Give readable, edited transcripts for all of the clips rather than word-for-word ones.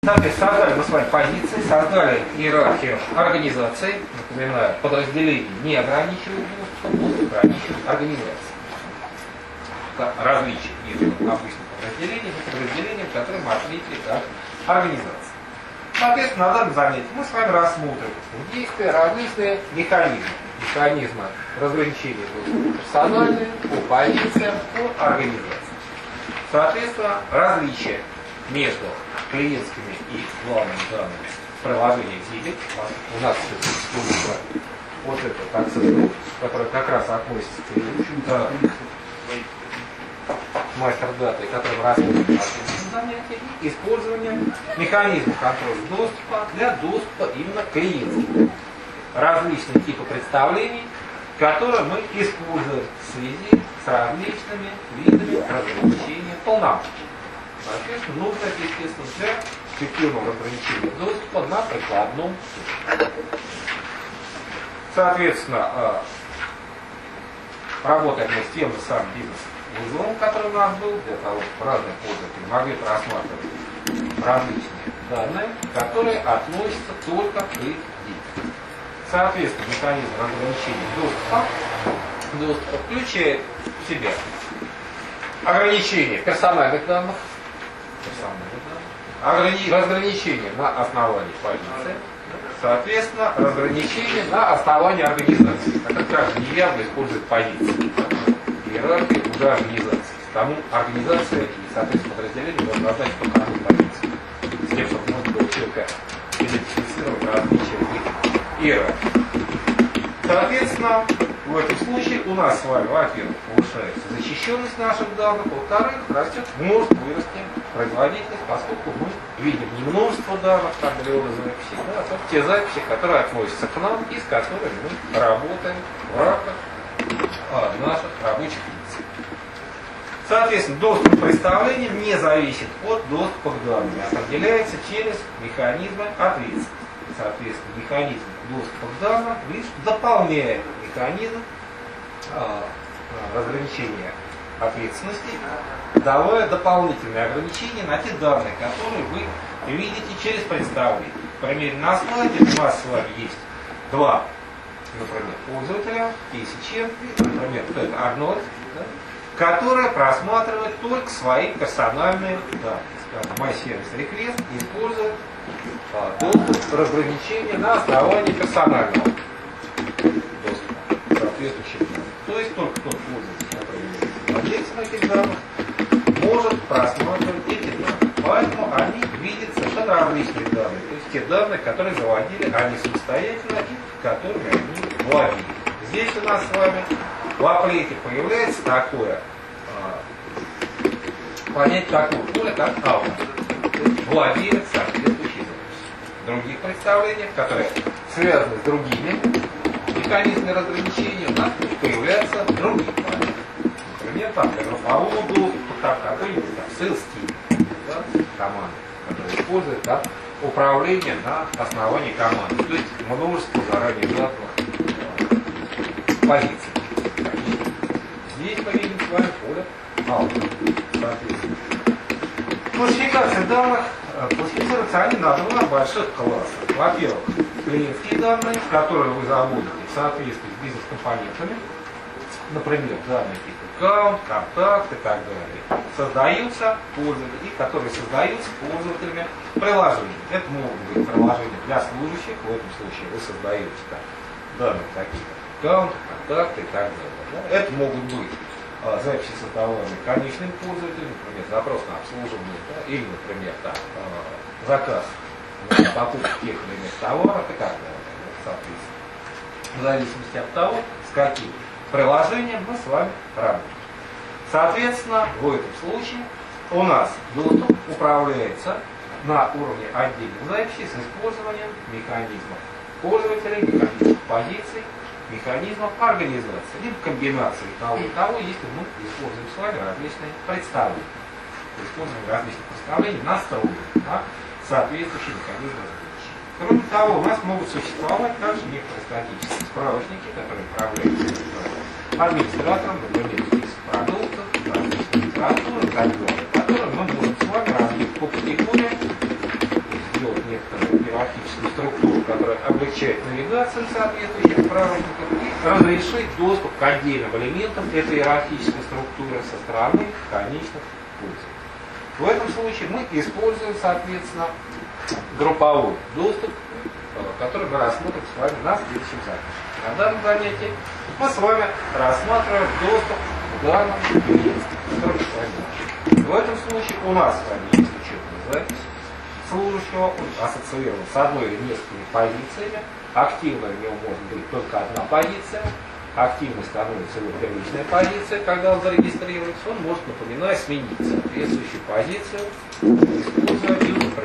Соответственно, создали мы с вами позиции, создали иерархию организации, напоминаю, подразделений не ограничивают доступ, будут ограничивать организации. Различия между обычным подразделением, которые мы отметили как организация. Соответственно, на данном занятии мы с вами рассмотрим действия различные механизмы разграничения доступа персональные по позициям, по организации. Соответственно, различия между клиентскими и главными данными приложения Zilli. У нас существует вот этот аксессуар, который как раз относится к мастер-даты, который рассмотрен в занятии, и использование механизма контроля доступа для доступа именно к клиентским. Различные типы представлений, которые мы используем в связи с различными видами разграничения полномочий. Соответственно, нужно, естественно, для эффективного разграничения доступа на прикладном уровне. Соответственно, работаем мы с тем же самым бизнес-узлом, который у нас был, для того, чтобы разные пользователи могли просматривать различные данные, которые относятся только к их действию. Соответственно, механизм разграничения доступа включает в себя ограничение персональных данных, разграничение на основании позиции, соответственно, разграничение на основании организации. Это также неявно использует позиции. Иерархия уже организации. Тому организация и, соответственно, подразделение должны знать только одну позицию. С тем, чтобы можно было четко идентифицировать различия в иерархии. Соответственно, в этом случае у нас с вами, во-первых, повышается защищенность наших данных, во-вторых, растет, может вырасти производительность, поскольку мы видим не множество данных, там миллионы записей, а только те записи, которые относятся к нам и с которыми мы работаем в рамках наших рабочих функций. Соответственно, доступ к представлениям не зависит от доступа к данным, определяется через механизмы ответственности. Соответственно, механизм доступа к данным лишь дополняет механизм разграничения ответственности, давая дополнительные ограничения на те данные, которые вы видите через представление. К примеру, на слайде у нас с вами есть два, например, пользователя, TCM, например, это Арнольд, да, которые просматривают только свои персональные данные. MyService Request использует доступ разграничения на основании персонального доступа соответствующих данных. То есть только тот пользователь, который является владельцем этих данных, может просматривать эти данные. Поэтому они видят совершенно различные данные. То есть те данные, которые заводили они самостоятельно и которыми они владели. Здесь у нас с вами в аплете появляется такое понятие такого поля, как автор. То есть владелец соответствующей записи. В других представлениях, которые связаны с другими механизмами разграничения, у нас появляются другие понятия. Например, там для группового доступа, там какой-нибудь sales team, да, команды, которые используют да, управление на основании команды. То есть множество заранее заданных позиций. Здесь мы видим с вами поле автора. Классификация данных классифицируются они на два больших класса. Во-первых, клиентские данные, которые вы заводите в соответствии с бизнес-компонентами, например, данные типа аккаунт, контакт и так далее, создаются пользователи, которые создаются пользователями приложений. Это могут быть приложения для служащих, в этом случае вы создаете данные такие как аккаунт, контакты и так далее. Да? Это могут быть записи, создаваемые конечным пользователем, например, запрос на обслуживание, да, или, например, там, заказ на покупку тех или иных товаров и так далее. Да, соответственно, в зависимости от того, с каким приложением мы с вами работаем. Соответственно, в этом случае у нас доступ управляется на уровне отдельных записей с использованием механизмов пользователей, механизмов позиций, механизмов организации, либо комбинации того и того, если мы используем с вами различные представления. Используем различные представления, настроенные на соответствующие механизмы разграничения. Кроме того, у нас могут существовать также некоторые статические справочники, которые управляются администратором, например, список продуктов, различные литературы и так далее, которые мы можем с вами разбить по категориям, создает некоторую иерархическую структуру, которая облегчает навигацию соответствующих правопутов, и разрешить доступ к отдельным элементам этой иерархической структуры со стороны конечных пользователей. В этом случае мы используем, соответственно, групповой доступ, который мы рассмотрим с вами на следующем занятии. На данном занятии мы с вами рассматриваем доступ к данным клиентам, который мы с вами начали. В этом случае у нас с вами есть учетная запись служащего, он ассоциирован с одной или несколькими позициями. Активной у него может быть только одна позиция. Активной становится его первичная позиция, когда он зарегистрируется, он может, напоминать, сменить соответствующую позицию, используя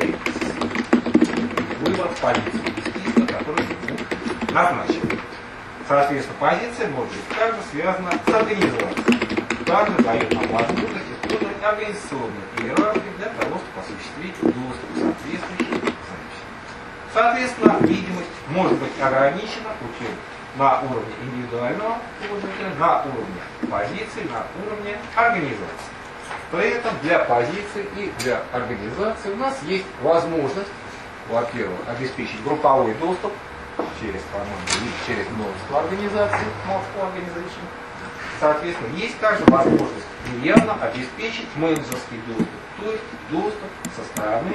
выбор позиции из списка, который ему назначен. Соответственно, позиция может быть также связана с организацией. Также дает нам возможность использовать организационную иерархию для того, чтобы осуществить доступ к соответствующей записи. Соответственно, видимость может быть ограничена путем на уровне индивидуального пользователя, на уровне позиции, на уровне организации. При этом для позиции и для организации у нас есть возможность, во-первых, обеспечить групповой доступ через команду или через множество организаций, multiple organization. Соответственно, есть также возможность неявно обеспечить менеджерский доступ, то есть доступ со стороны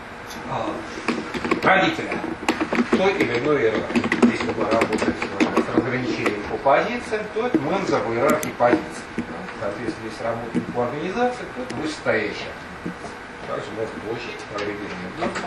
родителя той или иной иерархии. Если мы работаем с разграничением по позициям, то это менеджер в иерархии позиций. Соответственно, если работаем по организации, то это вышестоящая. Также можно получить агрегированный доступ.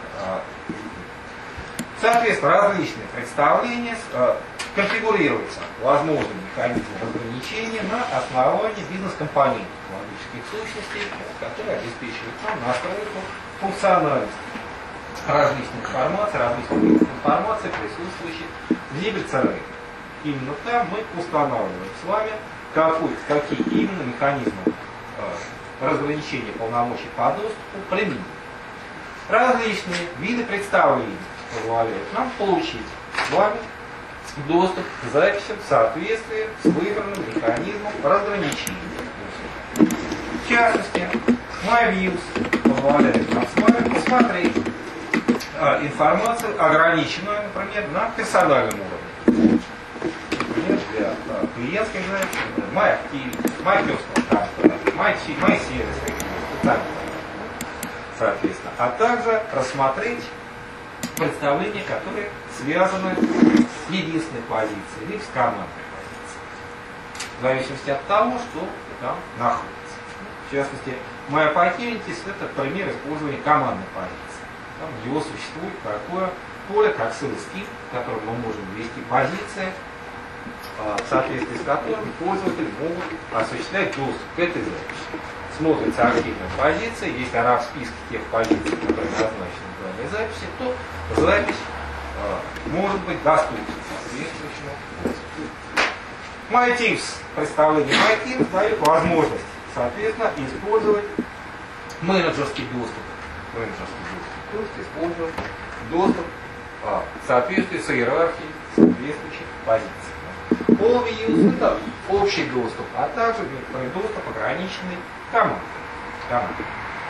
Соответственно, различные представления конфигурируются возможными механизмами разграничения на основании бизнес-компонентов логических сущностей, которые обеспечивают нам настройку функциональности различных информаций, различных видов информации, присутствующих в ебельцерейке. Именно там мы устанавливаем с вами, какие именно механизмы разграничения полномочий по доступу применить. Различные виды представлений позволяют нам получить с вами доступ к записям в соответствии с выбранным механизмом разграничения. В частности, MyViews позволяет нам с вами посмотреть информацию, ограниченную, например, на персональном уровне. Например, для клиентской записи, MyActivity, MyPersonal, MyService, и так далее. Соответственно, а также рассмотреть представления, которые связаны с единственной позицией или с командной позицией. В зависимости от того, что там находится. В частности, MyOpportunities — это пример использования командной позиции. Там у него существует такое поле, как SalesKit, в котором мы можем ввести позиции, в соответствии с которыми пользователи могут осуществлять доступ к этой записи. Смотрится активная позиция, если она в списке тех позиций, которые назначены в данной записи, то запись может быть доступна соответствующему. MyTeams, представление MyTeams дает возможность, соответственно, использовать менеджерский доступ. То есть использовать доступ в соответствии с иерархией соответствующих позиций. All-Views — это общий доступ, а также некоторый доступ ограниченный командой.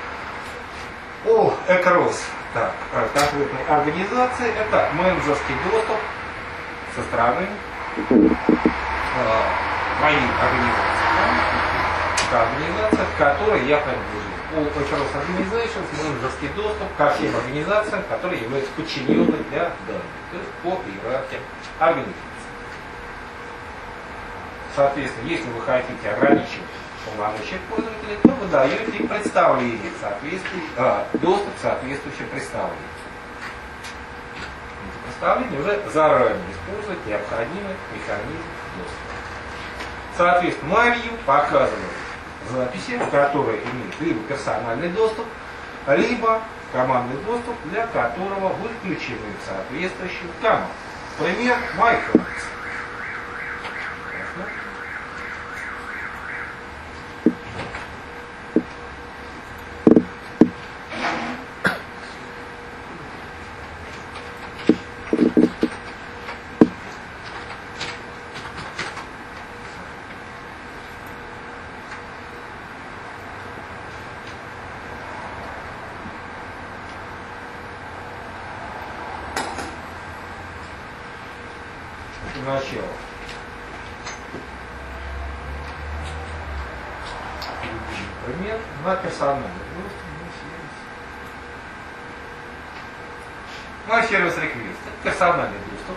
Across конкретной организации — это менеджерский доступ со стороны моей организации, в которой я принадлежу. Across Organizations — менеджерский доступ ко всем организациям, которые являются подчиненными для данных, то есть по иерархии организации. Соответственно, если вы хотите ограничивать полномочия пользователя, то вы даете представление доступ к соответствующим представлениям. Эти представления уже заранее используют необходимый механизм доступа. Соответственно, MyView показывает записи, которые имеют либо персональный доступ, либо командный доступ, для которого вы включены в соответствующую команду. Пример MyFriends. начала. Например, на персональный доступ, на сервис реквест. Это персональный доступ.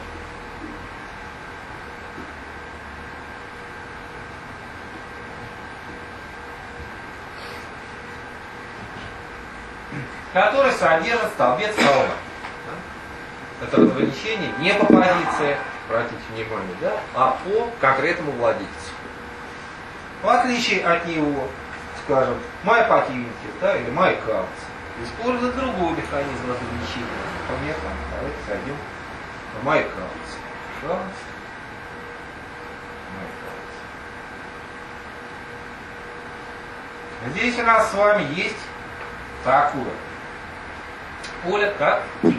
Который содержит столбец равно. Это разграничение не по позиции, обратите внимание, да, а по конкретному владельцу. В отличие от него, скажем, MyPatinky, да, или MyCounts использует другой механизм разграничения. Например, давайте зайдем в MyCounts. Здесь у нас с вами есть такое поле, как птица.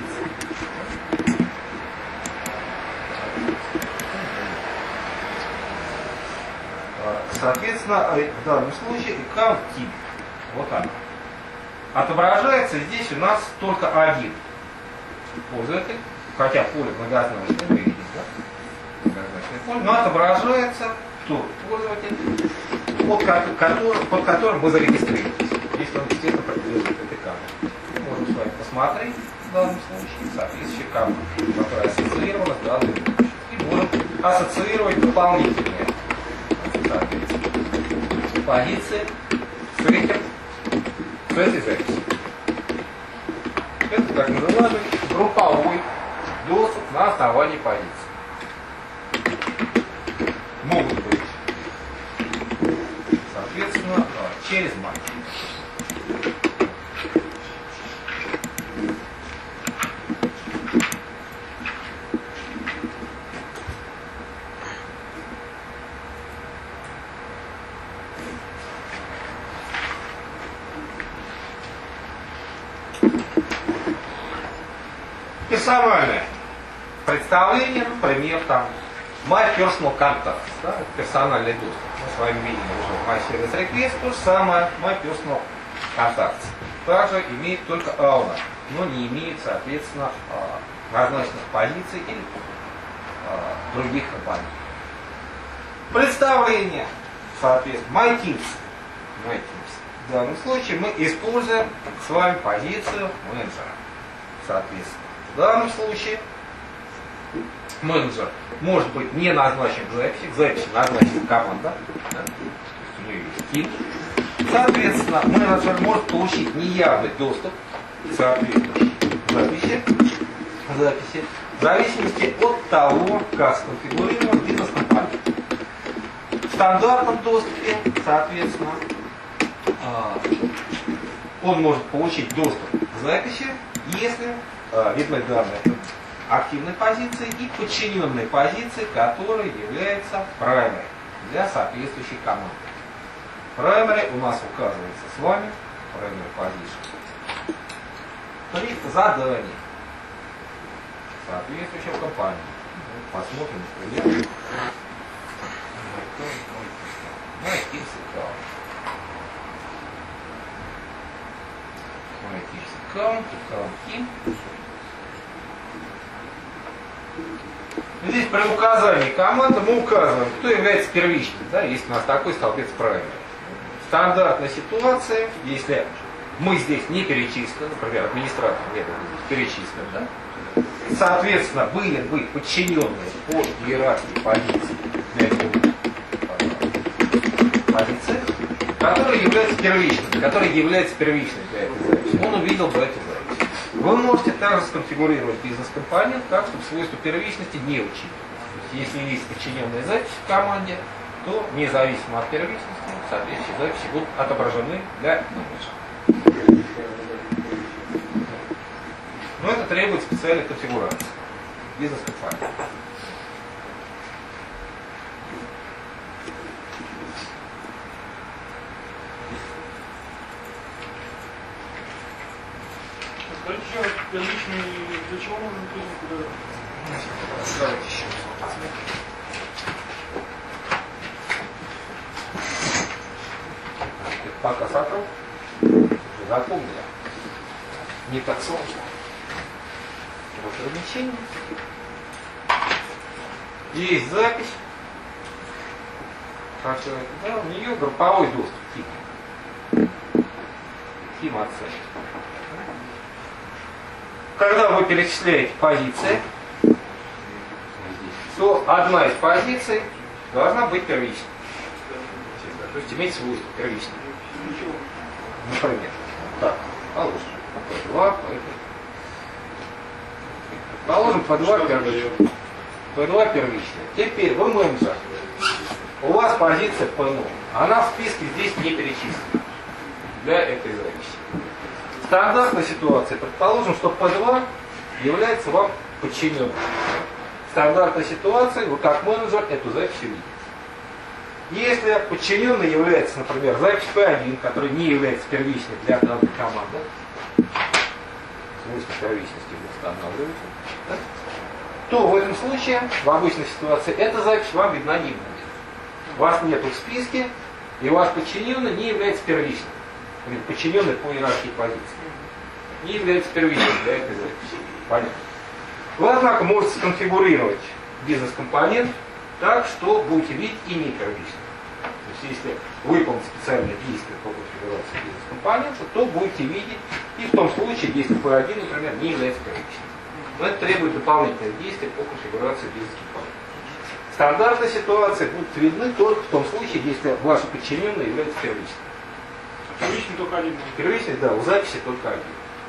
Соответственно, в данном случае count тип, вот так, отображается здесь у нас только один пользователь, хотя поле многозначное, вы видите, да? Многозначное поле, но отображается тот пользователь, под которым мы зарегистрировались, если он, естественно, принадлежит этой камере. Мы можем с вами посмотреть в данном случае соответствующую камеру, которая ассоциирована с данной вещью, и можем ассоциировать дополнительные позиции с этой записью. Это так называемый групповой доступ на основании позиции. Могут быть, соответственно, через матч. Персональное представление, например, там My Personal Contact, да, персональный доступ. Мы с вами видели уже My Service Request, то же самое My Personal Contact. Также имеет только owner, но не имеет, соответственно, назначенных позиций или других компаний. Представление, соответственно, My Teams. В данном случае мы используем с вами позицию менеджера. Соответственно, в данном случае менеджер может быть не назначен к записи назначена команда, да? То есть у нее есть team. Соответственно, менеджер может получить неявный доступ к соответствующей записи в зависимости от того, как сконфигурирован бизнес-компания. В стандартном доступе, соответственно, он может получить доступ к записи, если видны данные активной позиции и подчиненной позиции, которая является primary для соответствующей команды. Primary у нас указывается с вами, primary position, при задании соответствующего компании. Посмотрим, например, Здесь при указании команды мы указываем, кто является первичным, да, если у нас такой столбец primary. Стандартная ситуация, если мы здесь не перечислены, например, администратор перечислен, да, соответственно, были бы подчиненные по иерархии позиций который является первичной для этой записи. Он увидел бы эту запись. Вы можете также сконфигурировать бизнес-компонент так, чтобы свойства первичности не учитывались. Если есть подчиненная запись в команде, то независимо от первичности соответствующие записи будут отображены для менеджера. Но это требует специальной конфигурации бизнес-компании. Первичный, для чего нужен бизнес? Давайте еще пока сотру, запомнили. Не так сложно. Вот размещение. есть запись, да, у нее групповой доступ типа оценки. Когда вы перечисляете позиции, то одна из позиций должна быть первичной. То есть иметь свойство первичное. Например, так, положим P2, положим P2 первичное. P2 первичное. Теперь вы менеджер. У вас позиция P0. Она в списке здесь не перечислена для этой записи. Стандартная ситуация. Предположим, что P2 является вам подчиненным. Стандартная ситуация, вы как менеджер эту запись видите. Если подчиненный является, например, запись P1, которая не является первичной для данной команды, свойства первичности устанавливаются, да, то в этом случае, в обычной ситуации, эта запись вам видна не будет. Вас нету в списке, и ваш подчиненный не является первичным. Подчиненный по иерархии позиции. Не является первичным для этой записи. Понятно. Вы, однако, можете сконфигурировать бизнес-компонент так, что будете видеть и не первичным. То есть, если выполнить специальное действие по конфигурации бизнес-компонента, то будете видеть и в том случае, если P1, например, не является первичным. Но это требует дополнительных действий по конфигурации бизнес-компонента. Стандартная ситуация будет видны только в том случае, если ваши подчиненные являются первичным. Первичный только один. Первичный, да, у записи только один.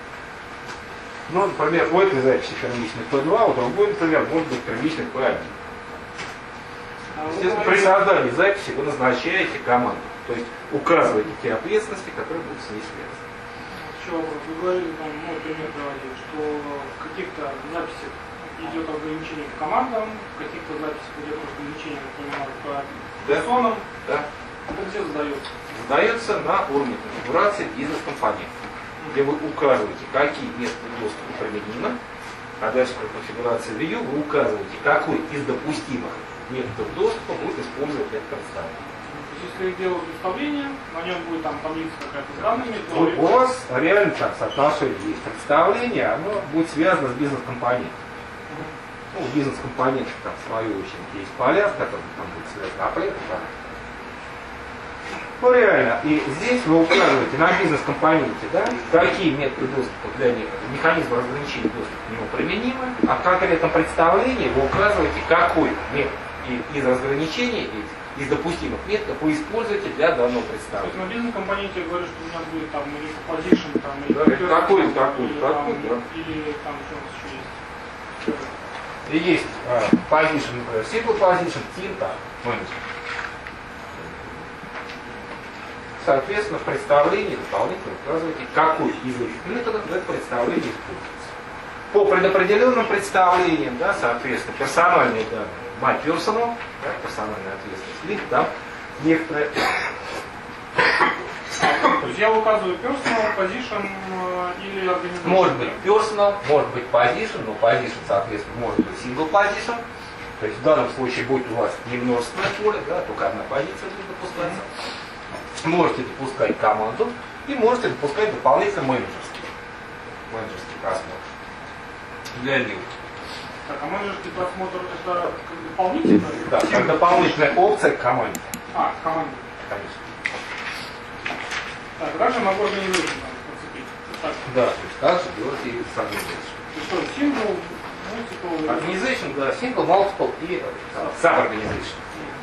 Ну, например, у этой записи первичный P2, у другой, например, может быть первичный P1. Естественно, при создании записи вы назначаете команду, то есть указываете те ответственности, которые будут с ней связаны. Еще вопрос. Вы говорили, там, мой пример приводили, что в каких-то записях идет ограничение по командам, в каких-то записях идет ограничение, например, по персонам. Да. Это где задается? Задается на уровне конфигурации бизнес-компонента, где вы указываете, какие методы доступа применимы, а дальше при конфигурации view вы указываете, какой из допустимых методов доступа будет использовать это представление. То есть, если я делаю представление, на нем будет там таблица какая-то с данными, то... У вас реально так соотношение есть. Представление, оно будет связано с бизнес-компонентом. Ну, у бизнес-компонента там, в свою очередь, есть поля, с которыми там будет связано апрет. Ну, реально. И здесь вы указываете на бизнес-компоненте, да, какие методы доступа для них, механизмы разграничения доступа к нему применимы, а в конкретном представлении вы указываете, какой метод из разграничений, из допустимых методов вы используете для данного То есть представления. на бизнес-компоненте я говорю, что у меня будет там или position, там, или... Да, какой-то, да. Или там что у нас еще есть? И есть position, например, single position, team, там, менеджер. Соответственно, в представлении дополнительно указываете, какой из этих методов в это представление используется. По предопределенным представлениям, да, соответственно, персональные данные, my personal, да, персональная ответственность, либо там некоторые. То есть я указываю personal, position или organization? Может быть personal, может быть position, но position, соответственно, может быть single position. То есть в данном случае будет у вас не множественное поле, да, только одна позиция будет допускаться. Можете допускать команду и можете допускать дополнительно менеджерский просмотр для них. Так, а менеджерский просмотр это как дополнительно? Да, как дополнительная опция к команде. А, к команде. Конечно. Так, а также могу организовать там подцепить. Так. Да, то есть также делать и с То organization. есть что, single, multiple... Organization, да, single, multiple и sub-organization.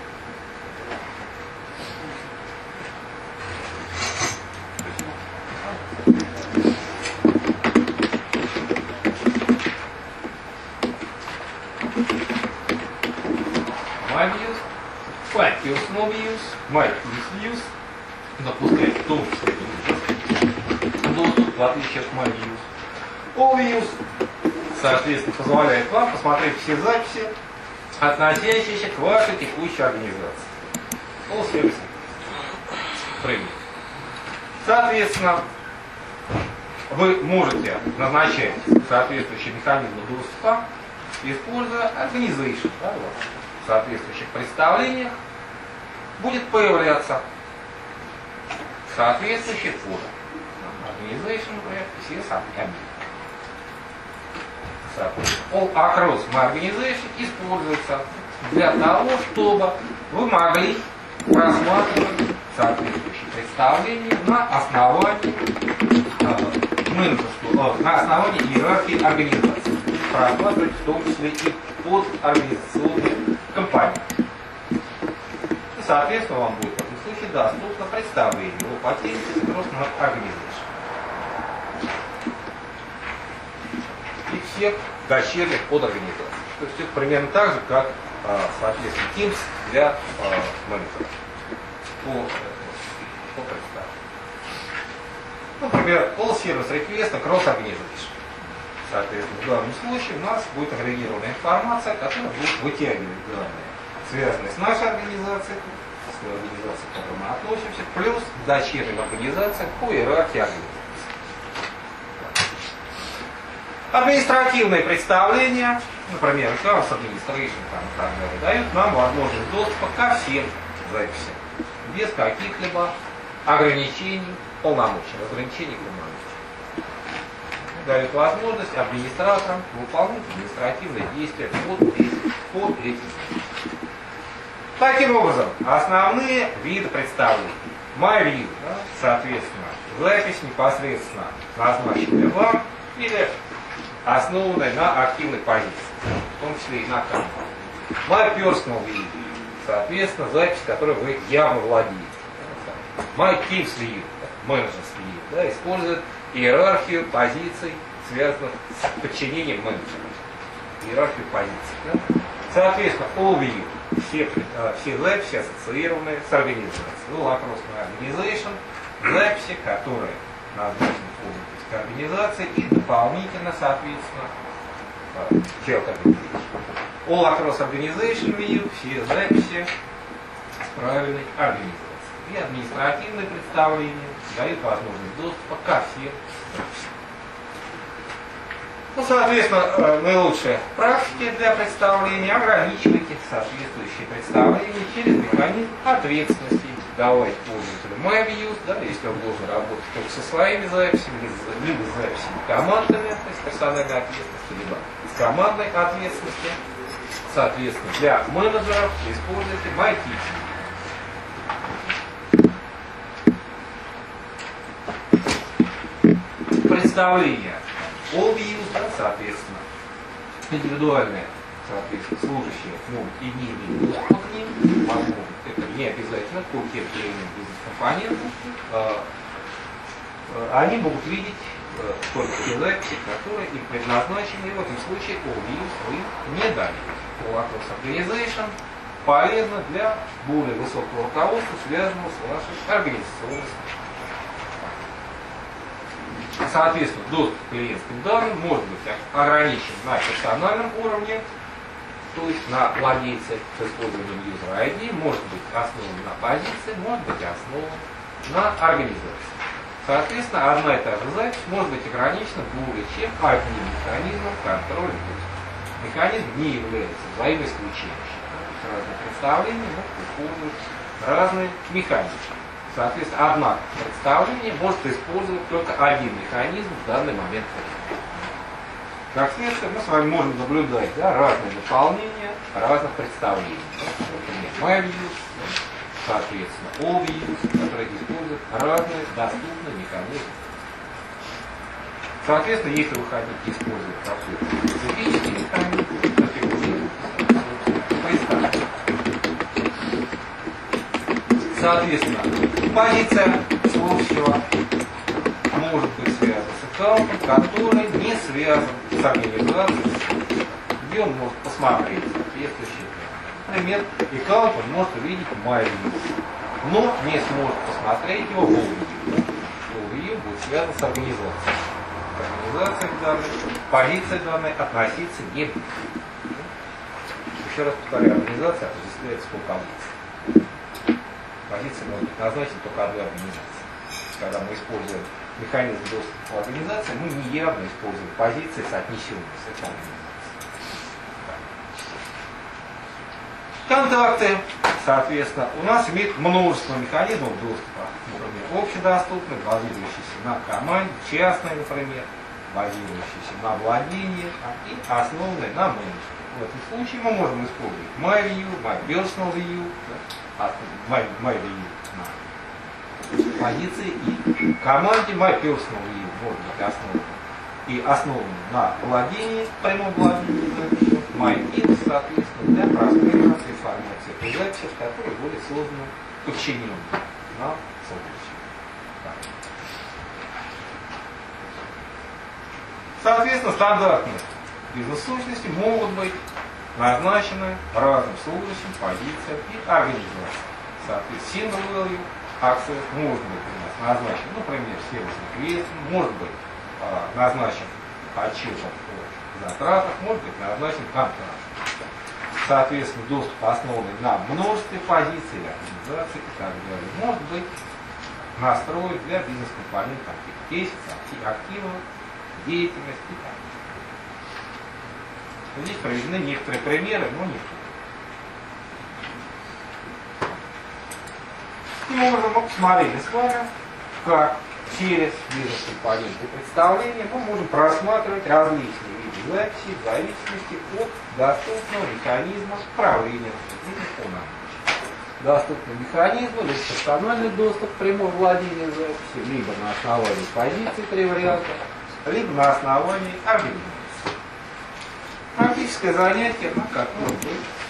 My views, my personal views, my views, допускает в том числе доступ, в отличие от my views. All views, соответственно, позволяет вам посмотреть все записи, относящиеся к вашей текущей организации. All service framework. Соответственно, вы можете назначать соответствующие механизмы доступа, используя organization. Да, вот, в соответствующих представлениях будет появляться соответствующий фото. Organization, например, все самые. All across my organization используется для того, чтобы вы могли просматривать соответствующие представления на основании на основании иерархии организации. Просматривать в том числе и подорганизационные компании. И, соответственно, вам будет в этом случае доступно представление о потере Cross Organization и всех дочерних подорганизаций. То есть это примерно так же, как, соответственно, Teams для монитора. По представлению. Например, All Service Request Cross Organization. Соответственно, в данном случае у нас будет агрегированная информация, которая будет вытягивать данные, связанные с нашей организацией, с той организацией, к которой мы относимся, плюс дочерним организациям по иерархии организации. Административные представления, например, Chaos Administration и так далее, дают нам возможность доступа ко всем записям, без каких-либо ограничений полномочий, разграничений полномочий. Дает возможность администраторам выполнять административные действия под этим. Таким образом, основные виды представлений. MyView, соответственно, запись непосредственно назначенная вам или основанная на активной позиции, в том числе и на камере. MyPersonal View, соответственно, запись, которой вы явно владеете. MyTeams View, менеджерский view, использует иерархию позиций, связанных с подчинением менеджера. Иерархию позиций. Соответственно, All-View, все записи, ассоциированные с организацией. All Across Organization, записи, которые назначены пользовательской организации и дополнительно, соответственно, Child Organization. All Across Organization View, все записи с правильной организацией. И административные представления дают возможность доступа ко всем записям. Ну, соответственно, наилучшие практики для представления ограничивайте соответствующие представления через механизм ответственности. Давайте пользователю MyViews, если он должен работать только со своими записями, либо с записями командами, то есть персональной ответственности, либо с командной ответственностью. Соответственно, для менеджеров используйте MyTeams. Представление All-Views, соответственно, индивидуальные, соответственно, служащие могут и не иметь доступа к ним, возможно, это не обязательно по тем или иным бизнес-компонентам, они могут видеть только те записи, которые им предназначены, и в этом случае All-Views вы не дали. All Across Organization полезно для более высокого руководства, связанного с вашей организационной структурой. Соответственно, доступ к клиентским данным может быть ограничен на персональном уровне, то есть на владельце с использованием user ID, может быть основан на позиции, может быть основан на организации. Соответственно, одна и та же запись может быть ограничена более чем одним механизмом контроля доступа. Механизм не является взаимоисключающим. Разные представления могут использовать разные механизмы. Соответственно, одно представление может использовать только один механизм в данный момент. Как следствие, мы с вами можем наблюдать разные наполнения разных представлений. Например, MyViews, соответственно, All-Views, которые используют разные доступные механизмы. Соответственно, если вы хотите использовать какой-то специфический механизм, представьте. Соответственно, позиция служащего может быть связана с аккаунтом, который не связан с организацией, где он может посмотреть соответствующие. Например, аккаунт он может увидеть MyView, но не сможет посмотреть его в All-View. All-View будет связан с организацией. Организация данной, позиция данной относиться не будет. Еще раз повторяю, организация осуществляется по позиции. Позиция может быть назначена только одной организации. Когда мы используем механизм доступа к организации, мы неявно используем позиции, соотнесенные с этой организацией. Контакты, соответственно, у нас имеют множество механизмов доступа. Например, общедоступный, базирующийся на команде, частный, например. базирующиеся на владении и основанные на менеджменте. В этом случае мы можем использовать MyView, MyPersonalView, MyView на позиции и команде MyPersonalView может быть основан на владении, прямом владении, MyInt, соответственно, для просмотра информации о записях, которые были созданы подчиненными на следующем. Соответственно, стандартные бизнес-сущности могут быть назначены разным служащим, позициям и организациям. Соответственно, single value access может быть у нас назначен, например, сервисный квест, может быть назначен отчет о затратах, может быть назначен контракт. Соответственно, доступ, основанный на множестве позиций, организаций и так далее, может быть настроен для бизнес-компонентов кейсов, активов, деятельности и так далее. Здесь приведены некоторые примеры, но не все. Таким образом, мы посмотрели с вами, как через бизнес-компоненты представления мы можем просматривать различные виды записей в зависимости от доступного механизма управления бизнес-полномочиями. Доступный механизм, либо персональный доступ, прямое владение записью, либо на основании позиций 3 варианта, либо на основании организации. Практическое занятие, на котором вы